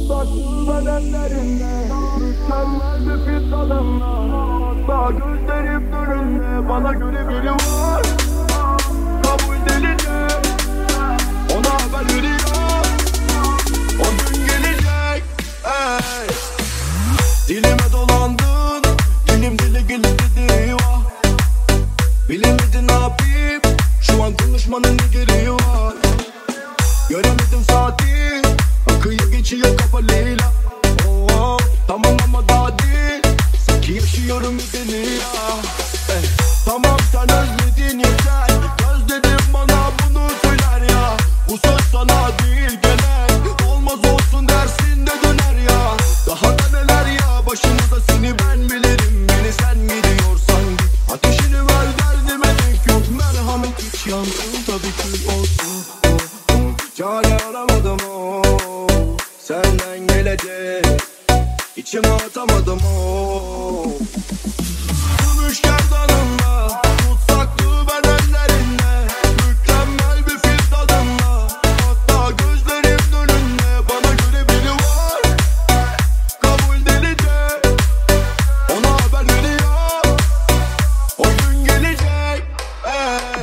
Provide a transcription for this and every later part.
Uzaklığı bedenlerinde mükemmel bir fit adamla. Hatta gözlerim önünde bana göre biri var. Kabul delice ona haber veriyor. O gün gelecek ey. Dilime dolandın, dilim dili gülü dedi vah. Bilemedin ne yapayım, şu an konuşmanın ne gereği var. Göremedim saati, akıyor geçiyor kafalıyla. Oh, tamam ama daha değil, sanki yaşıyorum bir deli ya. Tamam sen özledin yeter, özledim bana bunu söyler ya. Bu söz sana değil gelen, olmaz olsun dersin de döner ya. Daha da neler ya başımıza, seni ben bilirim. Beni sen gidiyorsan git, ateşini ver derdime denk yok. Merhamet hiç yansın tabii ki olsun. Çare aramadım o, senden gelecek İçime atamadım o. Gümüş gerdanınla, tutsaklığı bedenlerinde mükemmel bir fit tadınla. Hatta gözlerim önünde bana göre biri var. Kabul delice ona haber veriyor. O gün gelecek ey.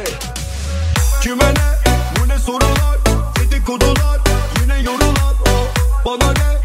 Kime ne, bu ne sorular, dedikodular, yine yorulan o. Bana ne